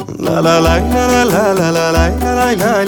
لا لا لا لا لا لا لا لا لا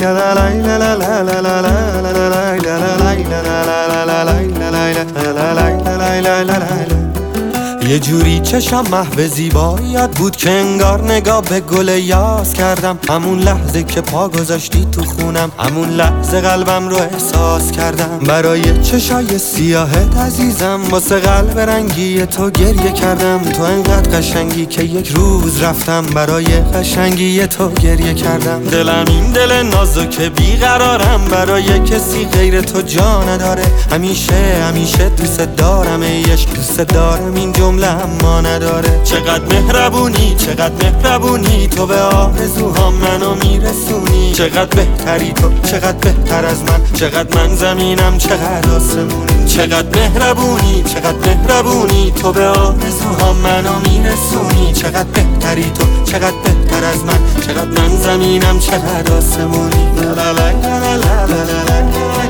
لا لا لا. یه جوری چشم محو زیباییت بود که انگار نگاه به گل یاس کردم. همون لحظه که پا گذاشتی تو خونم، همون لحظه قلبم رو احساس کردم. برای چشای سیاهت عزیزم، واسه قلب رنگی تو گریه کردم. تو انقدر قشنگی که یک روز رفتم برای قشنگی تو گریه کردم. دلم این دل نازک بیقرارم، برای کسی غیر تو جا نداره. همیشه همیشه دوست دارم، ایش دوست دارم، این جمله اما نداره. چقدر مهربونی، چقدر مهربونی، تو به آرزوهام منو میرسونی. چقدر بهتری تو، چقدر بهتر از من، چقدر من زمینم، چقدر آسمونی. چقدر مهربونی، چقدر مهربونی، تو به آرزوهام منو میرسونی. چقدر بهتری تو، چقدر بهتر از من، چقدر من زمینم، چقدر آسمونی. لا لا لا لا لا لا لا.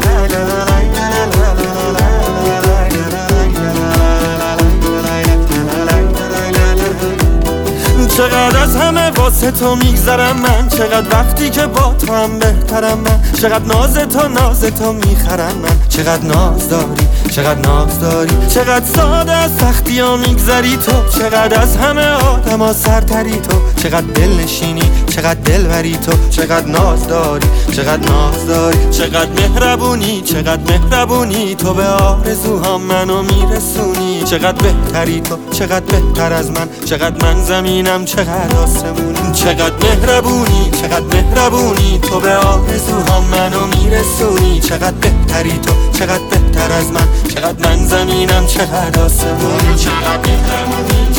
چقدر از همه واسه تو میگذرم من، چقدر وقتی که با تو هم بهترم من. چقدر ناز تو میخرم من، چقدر ناز داری، چقدر ناز داری. چقدر ساده از سختی ها میگذری تو، چقدر از همه آدم ها سرتری تو. چقدر دل نشینی، چقدر دل بری تو. چقدر ناز داری، چقدر ناز داری. چقدر مهربونی، چقدر مهربونی، تو به آرزوهام منو میرسونی. چقدر بهتری تو، چقدر بهتر از من، چقدر من زمینم، چقدر آسمونی. چقدر مهربونی، چقدر مهربونی، تو به آرزوهام منو میرسونی. چقدر بهتری تو، چقدر بهتر از من، چقدر من زمینم، چقدر آسمونی. چقدر مهربونی.